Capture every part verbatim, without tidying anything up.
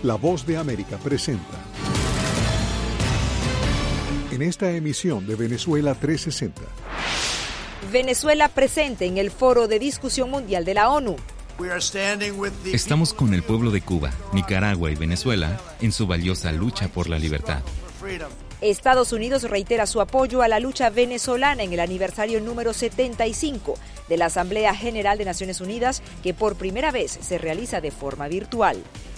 La Voz de América presenta. En esta emisión de Venezuela trescientos sesenta. Venezuela presente en el Foro de Discusión Mundial de la ONU. Estamos con el pueblo de Cuba, Nicaragua y Venezuela en su valiosa lucha por la libertad. Estados Unidos reitera su apoyo a la lucha venezolana en el aniversario número setenta y cinco de la Asamblea General de Naciones Unidas, que por primera vez se realiza de forma virtual.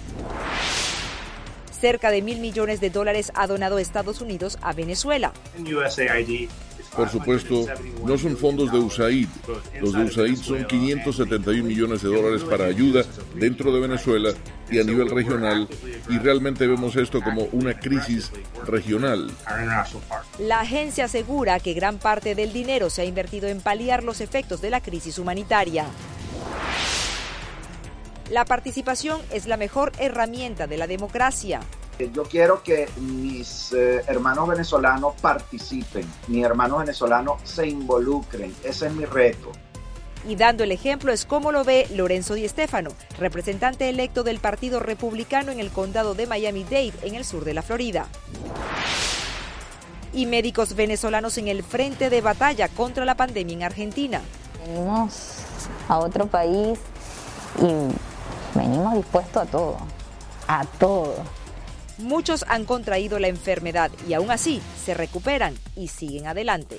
Cerca de mil millones de dólares ha donado Estados Unidos a Venezuela. Por supuesto, no son fondos de U S A I D. Los de U S A I D son quinientos setenta y un millones de dólares para ayuda dentro de Venezuela y a nivel regional, y realmente vemos esto como una crisis regional. La agencia asegura que gran parte del dinero se ha invertido en paliar los efectos de la crisis humanitaria. La participación es la mejor herramienta de la democracia. Yo quiero que mis eh, hermanos venezolanos participen, mis hermanos venezolanos se involucren, ese es mi reto. Y dando el ejemplo es como lo ve Lorenzo Di Stéfano, representante electo del Partido Republicano en el condado de Miami-Dade, en el sur de la Florida. Y médicos venezolanos en el frente de batalla contra la pandemia en Argentina. Venimos a otro país y venimos dispuestos a todo, a todo. Muchos han contraído la enfermedad y aún así se recuperan y siguen adelante.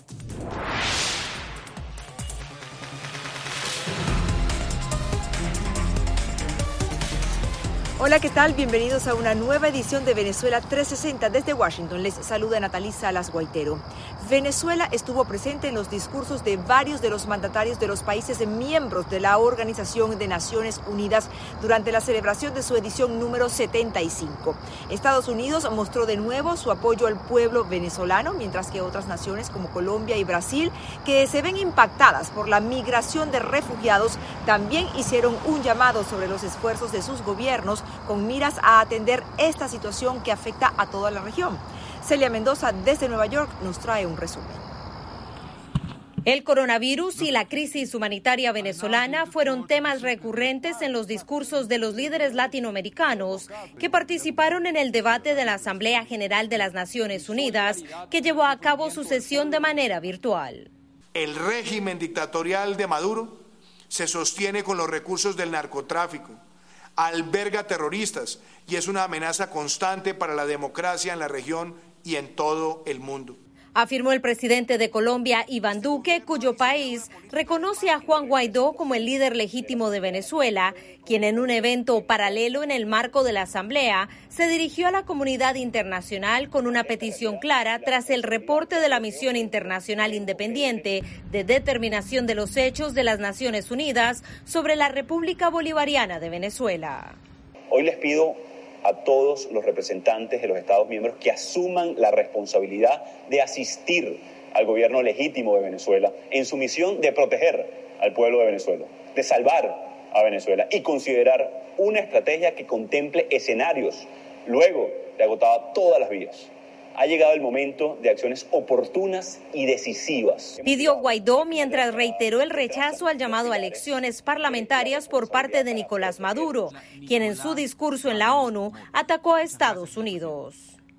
Hola, ¿qué tal? Bienvenidos a una nueva edición de Venezuela trescientos sesenta. Desde Washington les saluda Natalí Salas Guaitero. Venezuela estuvo presente en los discursos de varios de los mandatarios de los países miembros de la Organización de Naciones Unidas durante la celebración de su edición número setenta y cinco. Estados Unidos mostró de nuevo su apoyo al pueblo venezolano, mientras que otras naciones como Colombia y Brasil, que se ven impactadas por la migración de refugiados, también hicieron un llamado sobre los esfuerzos de sus gobiernos con miras a atender esta situación que afecta a toda la región. Celia Mendoza desde Nueva York nos trae un resumen. El coronavirus y la crisis humanitaria venezolana fueron temas recurrentes en los discursos de los líderes latinoamericanos que participaron en el debate de la Asamblea General de las Naciones Unidas, que llevó a cabo su sesión de manera virtual. El régimen dictatorial de Maduro se sostiene con los recursos del narcotráfico, alberga terroristas y es una amenaza constante para la democracia en la región y en todo el mundo. Afirmó el presidente de Colombia, Iván Duque, cuyo país reconoce a Juan Guaidó como el líder legítimo de Venezuela, quien en un evento paralelo en el marco de la Asamblea se dirigió a la comunidad internacional con una petición clara tras el reporte de la Misión Internacional Independiente de Determinación de los Hechos de las Naciones Unidas sobre la República Bolivariana de Venezuela. Hoy les pido a todos los representantes de los Estados miembros que asuman la responsabilidad de asistir al gobierno legítimo de Venezuela en su misión de proteger al pueblo de Venezuela, de salvar a Venezuela y considerar una estrategia que contemple escenarios luego de agotar todas las vías. Ha llegado el momento de acciones oportunas y decisivas. Pidió Guaidó mientras reiteró el rechazo al llamado a elecciones parlamentarias por parte de Nicolás Maduro, quien en su discurso en la ONU atacó a Estados Unidos.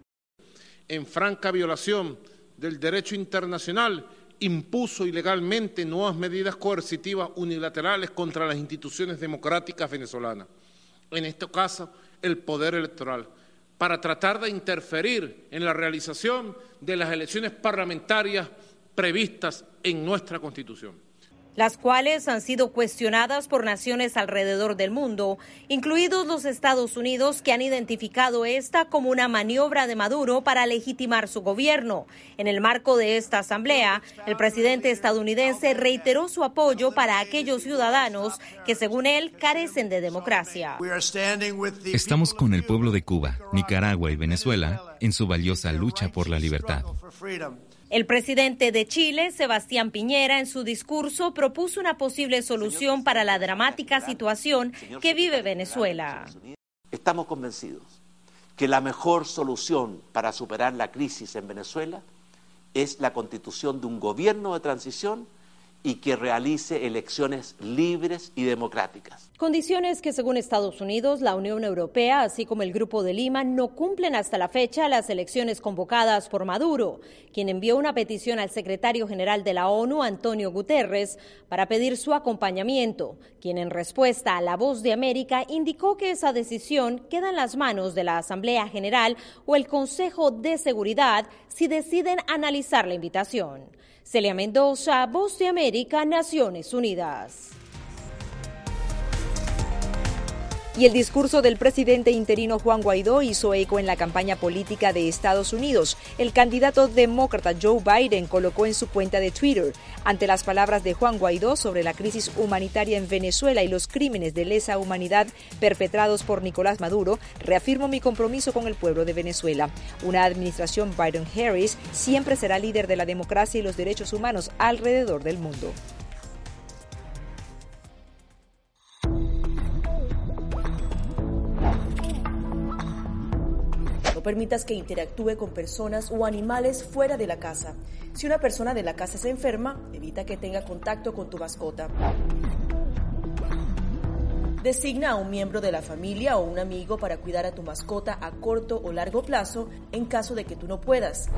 En franca violación del derecho internacional, impuso ilegalmente nuevas medidas coercitivas unilaterales contra las instituciones democráticas venezolanas, en este caso el poder electoral, para tratar de interferir en la realización de las elecciones parlamentarias previstas en nuestra Constitución, las cuales han sido cuestionadas por naciones alrededor del mundo, incluidos los Estados Unidos, que han identificado esta como una maniobra de Maduro para legitimar su gobierno. En el marco de esta asamblea, el presidente estadounidense reiteró su apoyo para aquellos ciudadanos que, según él, carecen de democracia. Estamos con el pueblo de Cuba, Nicaragua y Venezuela en su valiosa lucha por la libertad. El presidente de Chile, Sebastián Piñera, en su discurso propuso una posible solución para la dramática situación que vive Venezuela. Estamos convencidos que la mejor solución para superar la crisis en Venezuela es la constitución de un gobierno de transición y que realice elecciones libres y democráticas. Condiciones que, según Estados Unidos, la Unión Europea, así como el Grupo de Lima, no cumplen hasta la fecha las elecciones convocadas por Maduro, quien envió una petición al secretario general de la ONU, Antonio Guterres, para pedir su acompañamiento, quien en respuesta a La Voz de América indicó que esa decisión queda en las manos de la Asamblea General o el Consejo de Seguridad si deciden analizar la invitación. Celia Mendoza, Voz de América, Naciones Unidas. Y el discurso del presidente interino Juan Guaidó hizo eco en la campaña política de Estados Unidos. El candidato demócrata Joe Biden colocó en su cuenta de Twitter: ante las palabras de Juan Guaidó sobre la crisis humanitaria en Venezuela y los crímenes de lesa humanidad perpetrados por Nicolás Maduro, reafirmo mi compromiso con el pueblo de Venezuela. Una administración Biden-Harris siempre será líder de la democracia y los derechos humanos alrededor del mundo. No permitas que interactúe con personas o animales fuera de la casa. Si una persona de la casa se enferma, evita que tenga contacto con tu mascota. Designa a un miembro de la familia o un amigo para cuidar a tu mascota a corto o largo plazo en caso de que tú no puedas.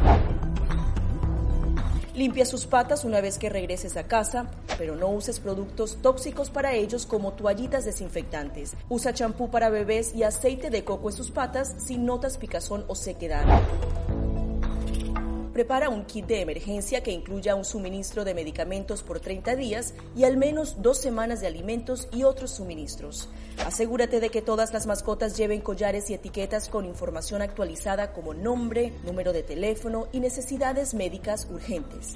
Limpia sus patas una vez que regreses a casa, pero no uses productos tóxicos para ellos como toallitas desinfectantes. Usa champú para bebés y aceite de coco en sus patas si notas picazón o sequedad. Prepara un kit de emergencia que incluya un suministro de medicamentos por treinta días y al menos dos semanas de alimentos y otros suministros. Asegúrate de que todas las mascotas lleven collares y etiquetas con información actualizada como nombre, número de teléfono y necesidades médicas urgentes.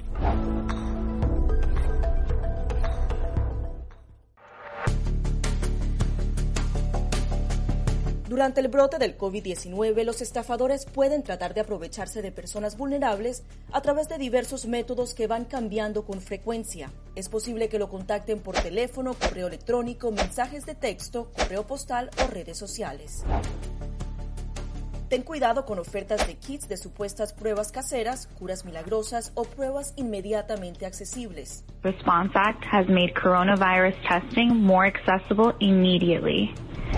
Durante el brote del COVID diecinueve, los estafadores pueden tratar de aprovecharse de personas vulnerables a través de diversos métodos que van cambiando con frecuencia. Es posible que lo contacten por teléfono, correo electrónico, mensajes de texto, correo postal o redes sociales. Ten cuidado con ofertas de kits de supuestas pruebas caseras, curas milagrosas o pruebas inmediatamente accesibles. Response Act has made coronavirus testing more accessible immediately.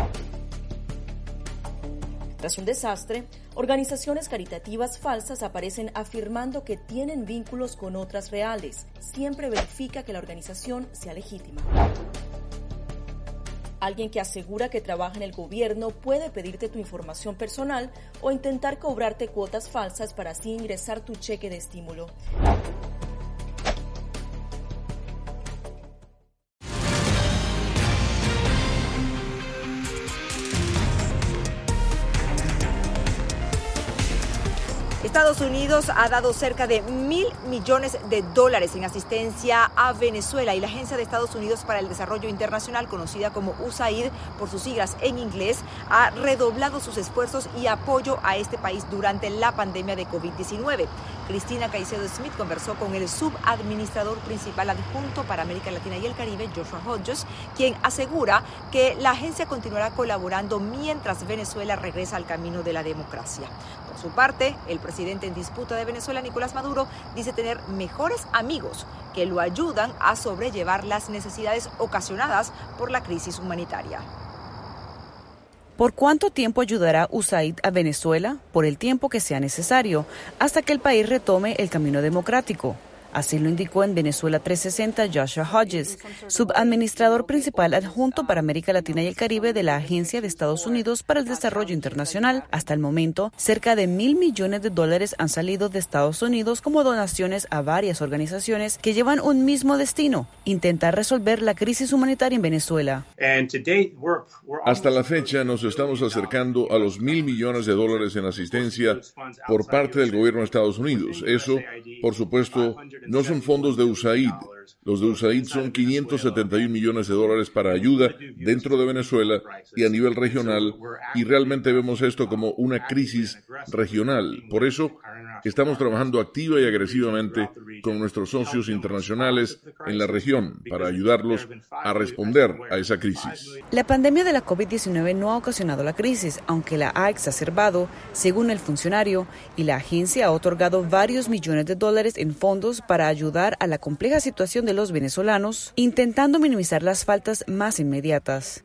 Tras un desastre, organizaciones caritativas falsas aparecen afirmando que tienen vínculos con otras reales. Siempre verifica que la organización sea legítima. Alguien que asegura que trabaja en el gobierno puede pedirte tu información personal o intentar cobrarte cuotas falsas para así ingresar tu cheque de estímulo. Estados Unidos ha dado cerca de mil millones de dólares en asistencia a Venezuela y la Agencia de Estados Unidos para el Desarrollo Internacional, conocida como U S A I D por sus siglas en inglés, ha redoblado sus esfuerzos y apoyo a este país durante la pandemia de COVID diecinueve. Cristina Caicedo Smith conversó con el subadministrador principal adjunto para América Latina y el Caribe, Joshua Hodges, quien asegura que la agencia continuará colaborando mientras Venezuela regresa al camino de la democracia. Por su parte, el presidente en disputa de Venezuela, Nicolás Maduro, dice tener mejores amigos que lo ayudan a sobrellevar las necesidades ocasionadas por la crisis humanitaria. ¿Por cuánto tiempo ayudará U S A I D a Venezuela? Por el tiempo que sea necesario, hasta que el país retome el camino democrático. Así lo indicó en Venezuela trescientos sesenta Joshua Hodges, subadministrador principal adjunto para América Latina y el Caribe de la Agencia de Estados Unidos para el Desarrollo Internacional. Hasta el momento, cerca de mil millones de dólares han salido de Estados Unidos como donaciones a varias organizaciones que llevan un mismo destino: intentar resolver la crisis humanitaria en Venezuela. Hasta la fecha nos estamos acercando a los mil millones de dólares en asistencia por parte del gobierno de Estados Unidos. Eso, por supuesto, no son fondos de U S A I D. Los de U S A I D son quinientos setenta y un millones de dólares para ayuda dentro de Venezuela y a nivel regional, y realmente vemos esto como una crisis regional. Por eso, estamos trabajando activa y agresivamente con nuestros socios internacionales en la región para ayudarlos a responder a esa crisis. La pandemia de la COVID diecinueve no ha ocasionado la crisis, aunque la ha exacerbado, según el funcionario, y la agencia ha otorgado varios millones de dólares en fondos para ayudar a la compleja situación atención de los venezolanos, intentando minimizar las faltas más inmediatas.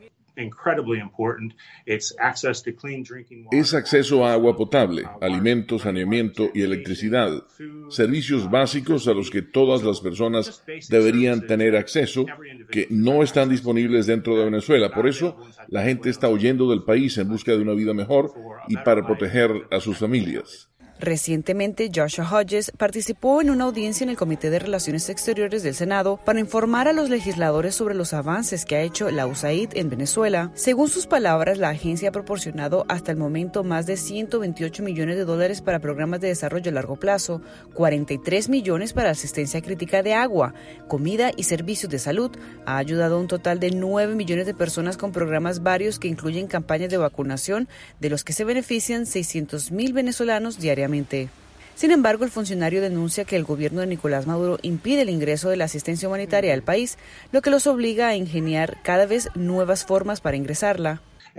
Es acceso a agua potable, alimentos, saneamiento y electricidad, servicios básicos a los que todas las personas deberían tener acceso, que no están disponibles dentro de Venezuela. Por eso, la gente está huyendo del país en busca de una vida mejor y para proteger a sus familias. Recientemente, Joshua Hodges participó en una audiencia en el Comité de Relaciones Exteriores del Senado para informar a los legisladores sobre los avances que ha hecho la U S A I D en Venezuela. Según sus palabras, la agencia ha proporcionado hasta el momento más de ciento veintiocho millones de dólares para programas de desarrollo a largo plazo, cuarenta y tres millones para asistencia crítica de agua, comida y servicios de salud. Ha ayudado a un total de nueve millones de personas con programas varios que incluyen campañas de vacunación, de los que se benefician seiscientos mil venezolanos diariamente. Sin embargo, el funcionario denuncia que el gobierno de Nicolás Maduro impide el ingreso de la asistencia humanitaria al país, lo que los obliga a ingeniar cada vez nuevas formas para ingresarla.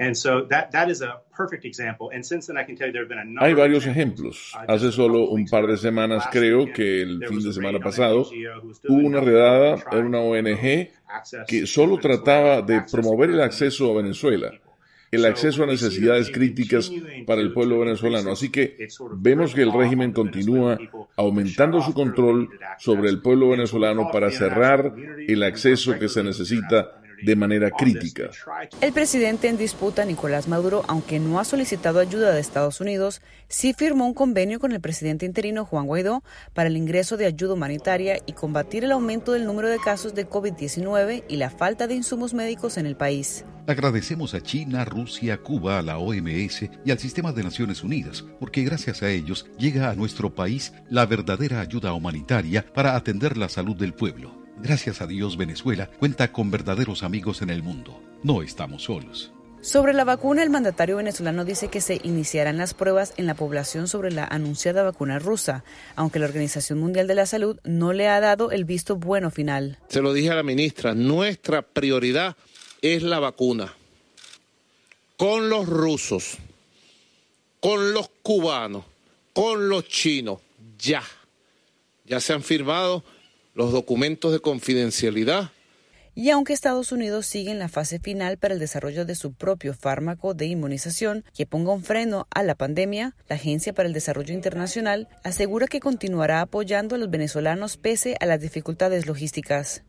Hay varios ejemplos. Hace solo un par de semanas, creo que el fin de semana pasado, hubo una redada en una O N G que solo trataba de promover el acceso a Venezuela, el acceso a necesidades críticas para el pueblo venezolano. Así que vemos que el régimen continúa aumentando su control sobre el pueblo venezolano para cerrar el acceso que se necesita de manera crítica. El presidente en disputa, Nicolás Maduro, aunque no ha solicitado ayuda de Estados Unidos, sí firmó un convenio con el presidente interino Juan Guaidó para el ingreso de ayuda humanitaria y combatir el aumento del número de casos de COVID diecinueve y la falta de insumos médicos en el país. Agradecemos a China, Rusia, Cuba, a la O M S y al Sistema de Naciones Unidas, porque gracias a ellos llega a nuestro país la verdadera ayuda humanitaria para atender la salud del pueblo. Gracias a Dios, Venezuela cuenta con verdaderos amigos en el mundo. No estamos solos. Sobre la vacuna, el mandatario venezolano dice que se iniciarán las pruebas en la población sobre la anunciada vacuna rusa, aunque la Organización Mundial de la Salud no le ha dado el visto bueno final. Se lo dije a la ministra, nuestra prioridad es la vacuna. Con los rusos, con los cubanos, con los chinos, ya. Ya se han firmado los documentos de confidencialidad. Y aunque Estados Unidos sigue en la fase final para el desarrollo de su propio fármaco de inmunización que ponga un freno a la pandemia, la Agencia para el Desarrollo Internacional asegura que continuará apoyando a los venezolanos pese a las dificultades logísticas.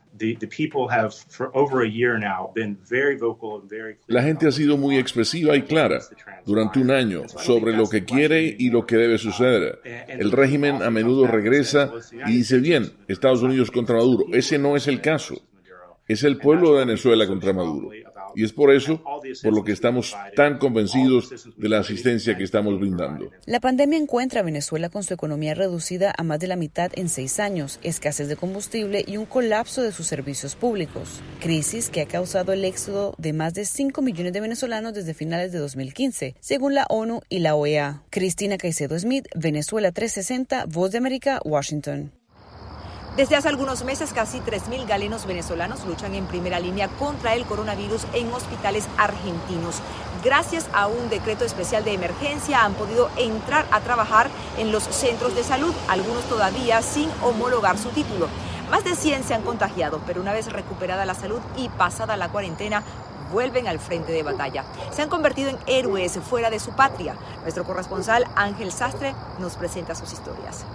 La gente ha sido muy expresiva y clara durante un año sobre lo que quiere y lo que debe suceder. El régimen a menudo regresa y dice, bien, Estados Unidos contra Maduro. Ese no es el caso. Es el pueblo de Venezuela contra Maduro. Y es por eso por lo que estamos tan convencidos de la asistencia que estamos brindando. La pandemia encuentra a Venezuela con su economía reducida a más de la mitad en seis años, escasez de combustible y un colapso de sus servicios públicos. Crisis que ha causado el éxodo de más de cinco millones de venezolanos desde finales de dos mil quince, según la ONU y la O E A. Cristina Caicedo Smith, Venezuela trescientos sesenta, Voz de América, Washington. Desde hace algunos meses, casi tres mil galenos venezolanos luchan en primera línea contra el coronavirus en hospitales argentinos. Gracias a un decreto especial de emergencia han podido entrar a trabajar en los centros de salud, algunos todavía sin homologar su título. Más de cien se han contagiado, pero una vez recuperada la salud y pasada la cuarentena, vuelven al frente de batalla. Se han convertido en héroes fuera de su patria. Nuestro corresponsal Ángel Sastre nos presenta sus historias.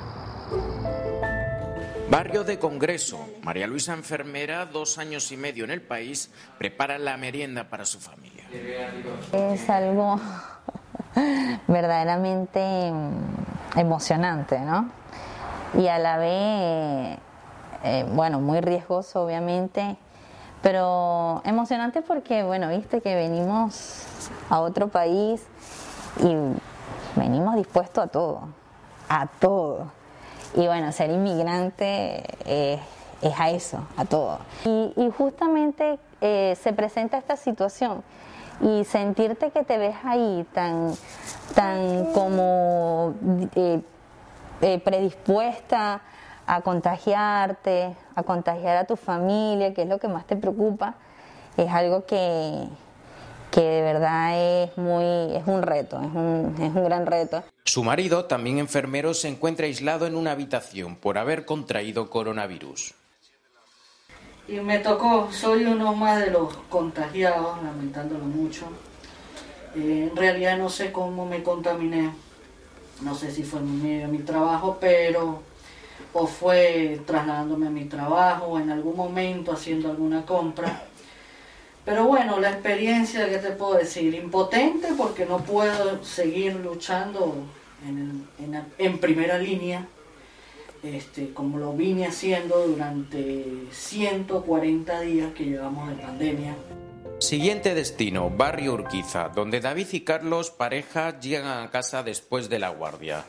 Barrio de Congreso. María Luisa, enfermera, dos años y medio en el país, prepara la merienda para su familia. Es algo verdaderamente emocionante, ¿no? Y a la vez, eh, bueno, muy riesgoso, obviamente, pero emocionante porque, bueno, viste que venimos a otro país y venimos dispuestos a todo, a todo. Y bueno, ser inmigrante eh, es a eso, a todo. Y, y justamente eh, se presenta esta situación y sentirte que te ves ahí tan, tan como eh, eh, predispuesta a contagiarte, a contagiar a tu familia, que es lo que más te preocupa, es algo que, que de verdad es muy, es un reto, es un, es un gran reto. Su marido, también enfermero, se encuentra aislado en una habitación por haber contraído coronavirus. Y me tocó, soy uno más de los contagiados, lamentándolo mucho. Eh, en realidad no sé cómo me contaminé, no sé si fue en medio de mi trabajo, pero o fue trasladándome a mi trabajo o en algún momento haciendo alguna compra. Pero bueno, la experiencia, ¿qué te puedo decir? Impotente porque no puedo seguir luchando en, en, en primera línea, este, como lo vine haciendo durante ciento cuarenta días que llevamos de pandemia. Siguiente destino, Barrio Urquiza, donde David y Carlos, pareja, llegan a casa después de la guardia.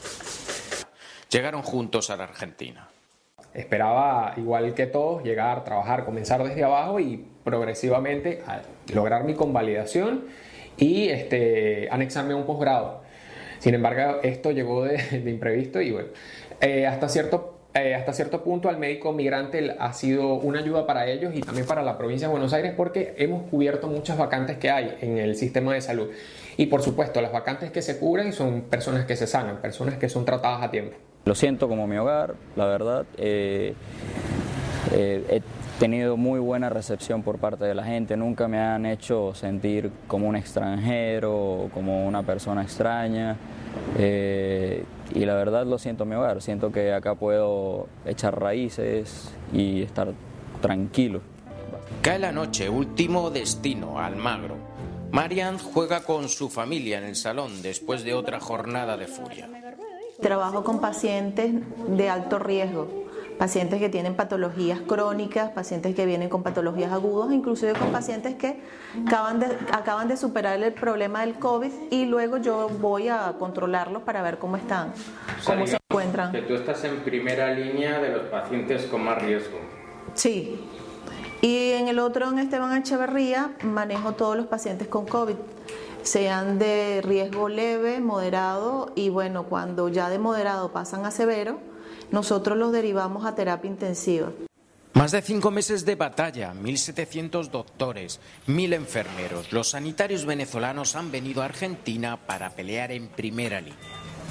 Llegaron juntos a la Argentina. Esperaba, igual que todos, llegar, trabajar, comenzar desde abajo y progresivamente a lograr mi convalidación y este, anexarme a un posgrado. Sin embargo, esto llegó de, de imprevisto y bueno, eh, hasta cierto Eh, hasta cierto punto al médico migrante ha sido una ayuda para ellos y también para la provincia de Buenos Aires porque hemos cubierto muchas vacantes que hay en el sistema de salud y por supuesto las vacantes que se cubren son personas que se sanan, personas que son tratadas a tiempo. Lo siento como mi hogar, la verdad. Eh, eh, he tenido muy buena recepción por parte de la gente, nunca me han hecho sentir como un extranjero o como una persona extraña. Eh, y la verdad lo siento en mi hogar, siento que acá puedo echar raíces y estar tranquilo. Cae la noche, último destino, Almagro. Marian juega con su familia en el salón después de otra jornada de furia. Trabajo con pacientes de alto riesgo, pacientes que tienen patologías crónicas, pacientes que vienen con patologías agudas, inclusive con pacientes que acaban de, acaban de superar el problema del COVID y luego yo voy a controlarlos para ver cómo están, cómo se encuentran. Que tú estás en primera línea de los pacientes con más riesgo. Sí, y en el otro, en Esteban Echeverría, manejo todos los pacientes con COVID, sean de riesgo leve, moderado y bueno, cuando ya de moderado pasan a severo, nosotros los derivamos a terapia intensiva. Más de cinco meses de batalla, mil setecientos doctores, mil enfermeros. Los sanitarios venezolanos han venido a Argentina para pelear en primera línea.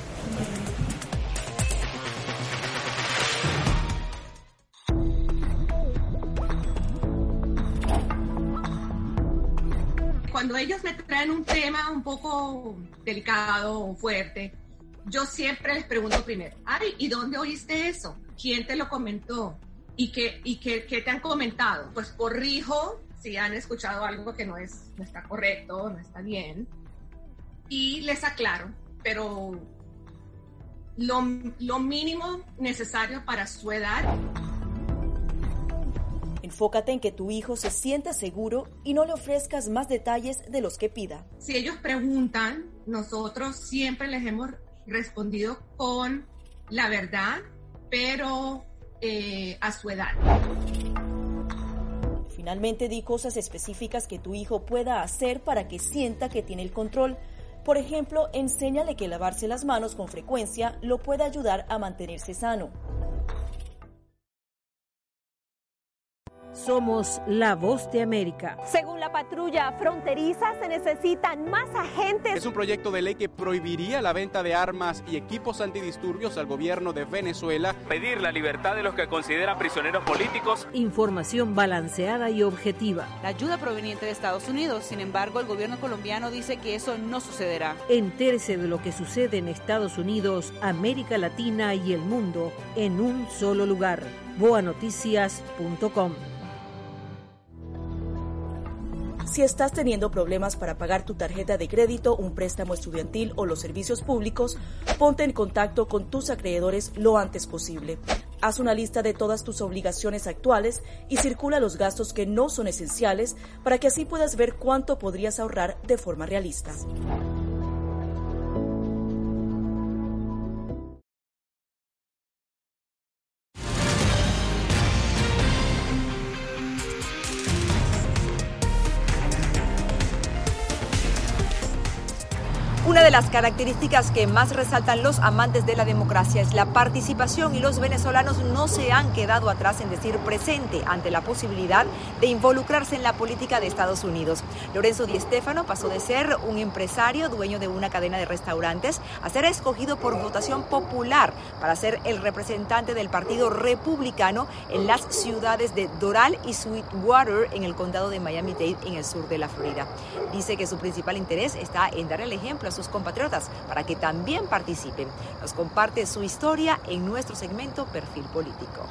Cuando ellos me traen un tema un poco delicado o fuerte, yo siempre les pregunto primero, ay, ¿y dónde oíste eso? ¿Quién te lo comentó? ¿Y qué, y qué, qué te han comentado? Pues corrijo si han escuchado algo que no, es, no está correcto, no está bien, y les aclaro, pero lo, lo mínimo necesario para su edad. Enfócate en que tu hijo se sienta seguro y no le ofrezcas más detalles de los que pida. Si ellos preguntan, nosotros siempre les hemos respondido con la verdad, pero eh, a su edad. Finalmente, di cosas específicas que tu hijo pueda hacer para que sienta que tiene el control. Por ejemplo, enséñale que lavarse las manos con frecuencia lo puede ayudar a mantenerse sano. Somos la voz de América. Según la patrulla fronteriza, se necesitan más agentes. Es un proyecto de ley que prohibiría la venta de armas y equipos antidisturbios al gobierno de Venezuela. Pedir la libertad de los que considera prisioneros políticos. Información balanceada y objetiva. La ayuda proveniente de Estados Unidos, sin embargo, el gobierno colombiano dice que eso no sucederá. Entérese de lo que sucede en Estados Unidos, América Latina y el mundo en un solo lugar. boa noticias punto com. Si estás teniendo problemas para pagar tu tarjeta de crédito, un préstamo estudiantil o los servicios públicos, ponte en contacto con tus acreedores lo antes posible. Haz una lista de todas tus obligaciones actuales y circula los gastos que no son esenciales para que así puedas ver cuánto podrías ahorrar de forma realista. Una de las características que más resaltan los amantes de la democracia es la participación, y los venezolanos no se han quedado atrás en decir presente ante la posibilidad de involucrarse en la política de Estados Unidos. Lorenzo Di Stéfano pasó de ser un empresario dueño de una cadena de restaurantes a ser escogido por votación popular para ser el representante del Partido Republicano en las ciudades de Doral y Sweetwater en el condado de Miami-Dade en el sur de la Florida. Dice que su principal interés está en dar el ejemplo a sus compatriotas para que también participen. Nos comparte su historia en nuestro segmento Perfil Político.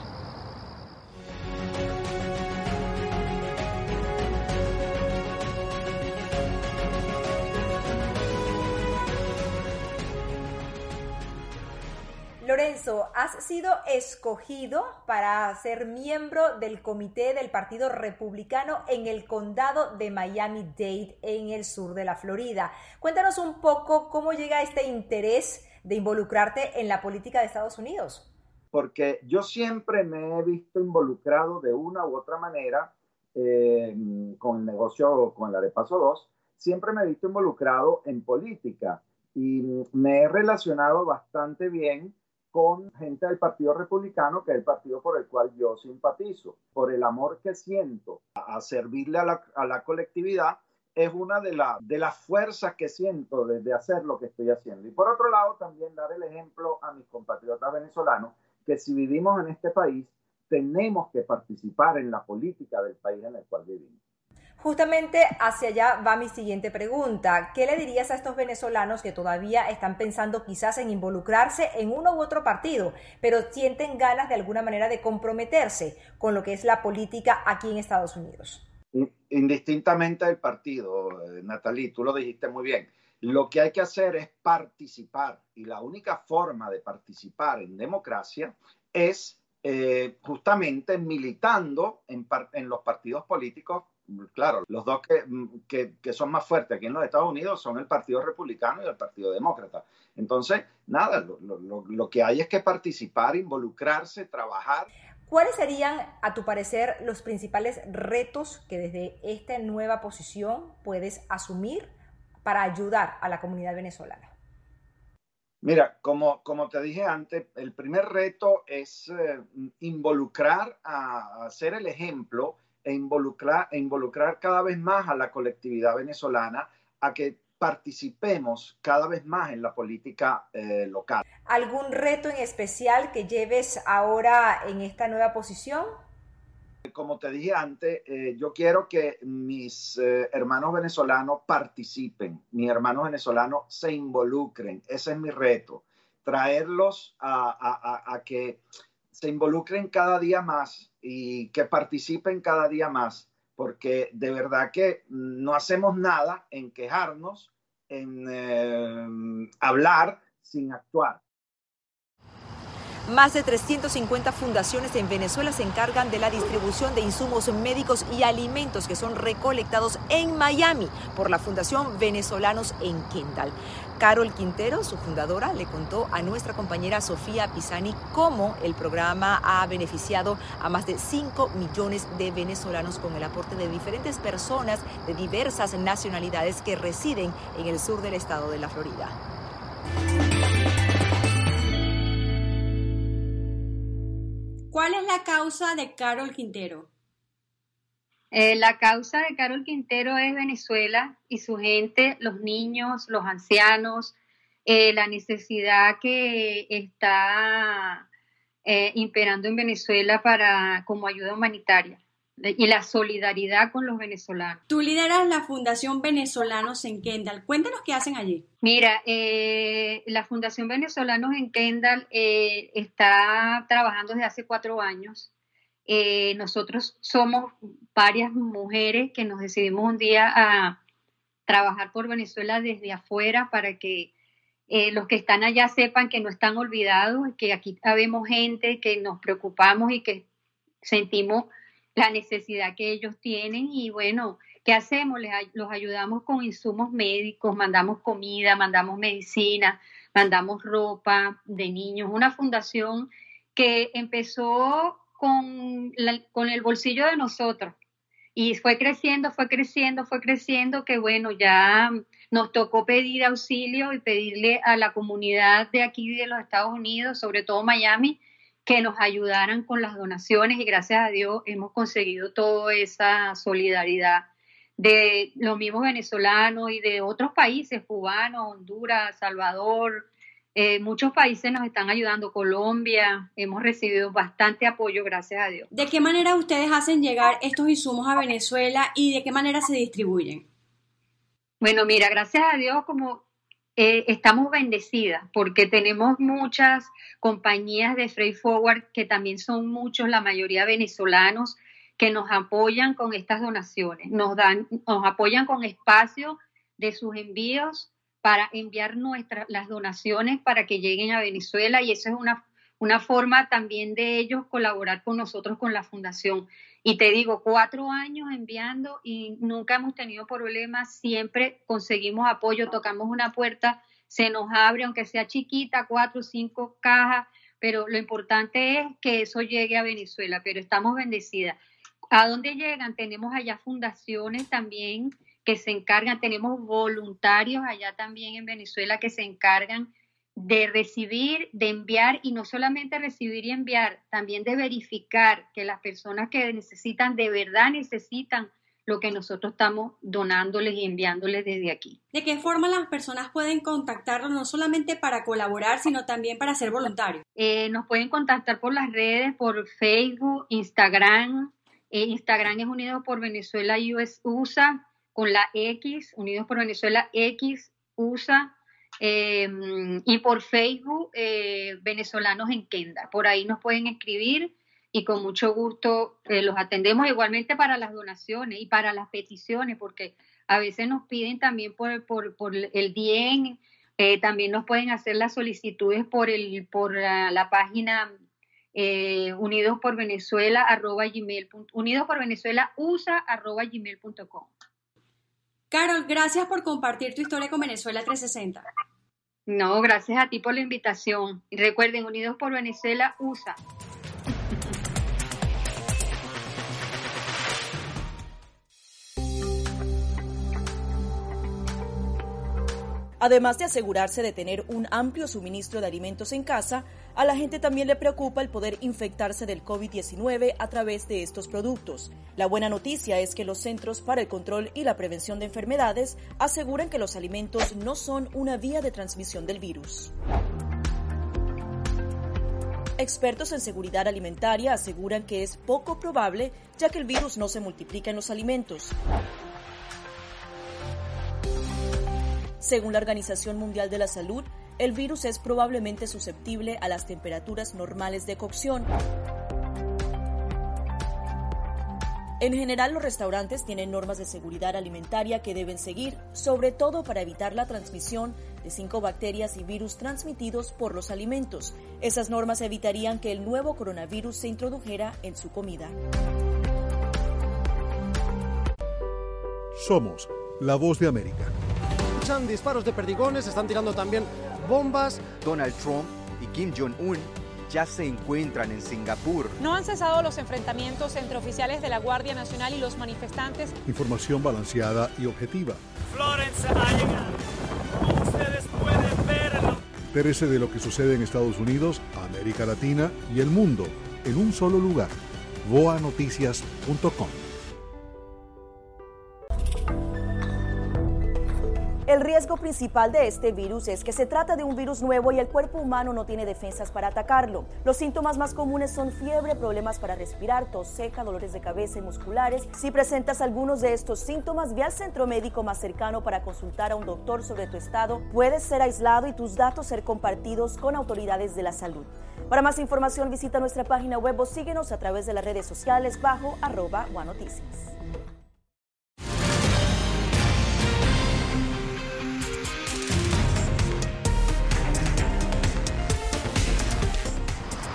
Lorenzo, has sido escogido para ser miembro del comité del Partido Republicano en el condado de Miami-Dade, en el sur de la Florida. Cuéntanos un poco cómo llega este interés de involucrarte en la política de Estados Unidos. Porque yo siempre me he visto involucrado de una u otra manera eh, con el negocio, con el Arepaso dos, siempre me he visto involucrado en política y me he relacionado bastante bien con gente del Partido Republicano, que es el partido por el cual yo simpatizo. Por el amor que siento a, a servirle a la, a la colectividad, es una de, la, de las fuerzas que siento de, de hacer lo que estoy haciendo. Y por otro lado, también dar el ejemplo a mis compatriotas venezolanos, que si vivimos en este país, tenemos que participar en la política del país en el cual vivimos. Justamente hacia allá va mi siguiente pregunta. ¿Qué le dirías a estos venezolanos que todavía están pensando quizás en involucrarse en uno u otro partido, pero sienten ganas de alguna manera de comprometerse con lo que es la política aquí en Estados Unidos? Indistintamente del partido, Natalie, tú lo dijiste muy bien. Lo que hay que hacer es participar, y la única forma de participar en democracia es eh, justamente militando en, en los partidos políticos. Claro, los dos que, que, que son más fuertes aquí en los Estados Unidos son el Partido Republicano y el Partido Demócrata. Entonces, nada, lo, lo, lo que hay es que participar, involucrarse, trabajar. ¿Cuáles serían, a tu parecer, los principales retos que desde esta nueva posición puedes asumir para ayudar a la comunidad venezolana? Mira, como, como te dije antes, el primer reto es eh, involucrar a, a ser el ejemplo e involucrar, e involucrar cada vez más a la colectividad venezolana a que participemos cada vez más en la política eh, local. ¿Algún reto en especial que lleves ahora en esta nueva posición? Como te dije antes, eh, yo quiero que mis eh, hermanos venezolanos participen, mis hermanos venezolanos se involucren. Ese es mi reto, traerlos a, a, a, a que se involucren cada día más y que participen cada día más, porque de verdad que no hacemos nada en quejarnos, en eh, hablar sin actuar. Más de trescientas cincuenta fundaciones en Venezuela se encargan de la distribución de insumos médicos y alimentos que son recolectados en Miami por la Fundación Venezolanos en Kendall. Carol Quintero, su fundadora, le contó a nuestra compañera Sofía Pisani cómo el programa ha beneficiado a más de cinco millones de venezolanos con el aporte de diferentes personas de diversas nacionalidades que residen en el sur del estado de la Florida. ¿Cuál es la causa de Carol Quintero? Eh, la causa de Carol Quintero es Venezuela y su gente, los niños, los ancianos, eh, la necesidad que está eh, imperando en Venezuela para, como ayuda humanitaria y la solidaridad con los venezolanos. Tú lideras la Fundación Venezolanos en Kendall. Cuéntanos qué hacen allí. Mira, eh, la Fundación Venezolanos en Kendall eh, está trabajando desde hace cuatro años. Eh, nosotros somos varias mujeres que nos decidimos un día a trabajar por Venezuela desde afuera para que eh, los que están allá sepan que no están olvidados, que aquí habemos gente que nos preocupamos y que sentimos la necesidad que ellos tienen. Y bueno, ¿qué hacemos? Les, los ayudamos con insumos médicos, mandamos comida, mandamos medicina, mandamos ropa de niños. Una fundación que empezó con, la, con el bolsillo de nosotros y fue creciendo, fue creciendo, fue creciendo, que bueno, ya nos tocó pedir auxilio y pedirle a la comunidad de aquí de los Estados Unidos, sobre todo Miami, que nos ayudaran con las donaciones y gracias a Dios hemos conseguido toda esa solidaridad de los mismos venezolanos y de otros países, cubanos, Honduras, Salvador, eh, muchos países nos están ayudando, Colombia, hemos recibido bastante apoyo, gracias a Dios. ¿De qué manera ustedes hacen llegar estos insumos a Venezuela y de qué manera se distribuyen? Bueno, mira, gracias a Dios como eh, estamos bendecidas porque tenemos muchas compañías de freight forward que también son muchos, la mayoría venezolanos, que nos apoyan con estas donaciones, nos dan, nos apoyan con espacio de sus envíos para enviar nuestras las donaciones para que lleguen a Venezuela y eso es una, una forma también de ellos colaborar con nosotros, con la fundación. Y te digo, cuatro años enviando y nunca hemos tenido problemas, siempre conseguimos apoyo, tocamos una puerta, se nos abre, aunque sea chiquita, cuatro o cinco cajas, pero lo importante es que eso llegue a Venezuela, pero estamos bendecidas. ¿A dónde llegan? Tenemos allá fundaciones también que se encargan, tenemos voluntarios allá también en Venezuela que se encargan de recibir, de enviar y no solamente recibir y enviar, también de verificar que las personas que necesitan, de verdad necesitan lo que nosotros estamos donándoles y enviándoles desde aquí. ¿De qué forma las personas pueden contactarnos no solamente para colaborar, sino también para ser voluntarios? Eh, nos pueden contactar por las redes, por Facebook, Instagram. Eh, Instagram es Unidos por Venezuela U S, U S A, con la X, Unidos por Venezuela X, U S A, eh, y por Facebook, eh, Venezolanos en Kendall. Por ahí nos pueden escribir y con mucho gusto eh, los atendemos, igualmente para las donaciones y para las peticiones, porque a veces nos piden también por, por, por el D I E N, eh, también nos pueden hacer las solicitudes por, el, por la, la página Eh, unidos por Venezuela arroba gmail, unidos por Venezuela usa arroba gmail punto com. Carol, gracias por compartir tu historia con Venezuela trescientos sesenta. No, gracias a ti por la invitación. Y recuerden, Unidos por Venezuela U S A. Además de asegurarse de tener un amplio suministro de alimentos en casa, a la gente también le preocupa el poder infectarse del COVID diecinueve a través de estos productos. La buena noticia es que los Centros para el Control y la Prevención de Enfermedades aseguran que los alimentos no son una vía de transmisión del virus. Expertos en seguridad alimentaria aseguran que es poco probable, ya que el virus no se multiplica en los alimentos. Según la Organización Mundial de la Salud, el virus es probablemente susceptible a las temperaturas normales de cocción. En general, los restaurantes tienen normas de seguridad alimentaria que deben seguir, sobre todo para evitar la transmisión de cinco bacterias y virus transmitidos por los alimentos. Esas normas evitarían que el nuevo coronavirus se introdujera en su comida. Somos la voz de América. Disparos de perdigones, están tirando también bombas. Donald Trump y Kim Jong-un ya se encuentran en Singapur. No han cesado los enfrentamientos entre oficiales de la Guardia Nacional y los manifestantes. Información balanceada y objetiva. Florence ha llegado. Como ustedes pueden verlo. Entérese de lo que sucede en Estados Unidos, América Latina y el mundo en un solo lugar. voa noticias punto com. El riesgo principal de este virus es que se trata de un virus nuevo y el cuerpo humano no tiene defensas para atacarlo. Los síntomas más comunes son fiebre, problemas para respirar, tos seca, dolores de cabeza y musculares. Si presentas algunos de estos síntomas, ve al centro médico más cercano para consultar a un doctor sobre tu estado. Puedes ser aislado y tus datos ser compartidos con autoridades de la salud. Para más información, visita nuestra página web o síguenos a través de las redes sociales bajo arroba voa noticias.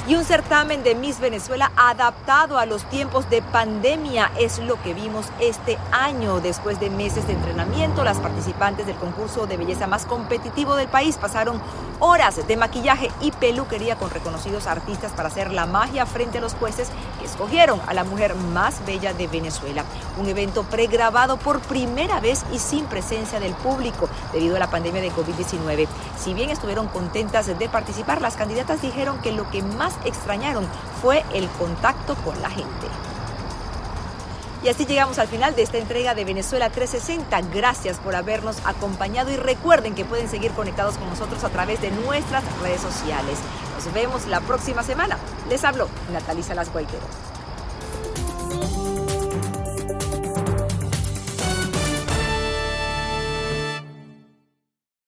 Y un certamen de Miss Venezuela adaptado a los tiempos de pandemia es lo que vimos este año. Después de meses de entrenamiento, las participantes del concurso de belleza más competitivo del país pasaron horas de maquillaje y peluquería con reconocidos artistas para hacer la magia frente a los jueces que escogieron a la mujer más bella de Venezuela. Un evento pregrabado por primera vez y sin presencia del público debido a la pandemia de COVID diecinueve. Si bien estuvieron contentas de participar, las candidatas dijeron que lo que más extrañaron fue el contacto con la gente. Y así llegamos al final de esta entrega de Venezuela trescientos sesenta. Gracias por habernos acompañado y recuerden que pueden seguir conectados con nosotros a través de nuestras redes sociales. Nos vemos la próxima semana. Les habló Natalia Salas Guaitero.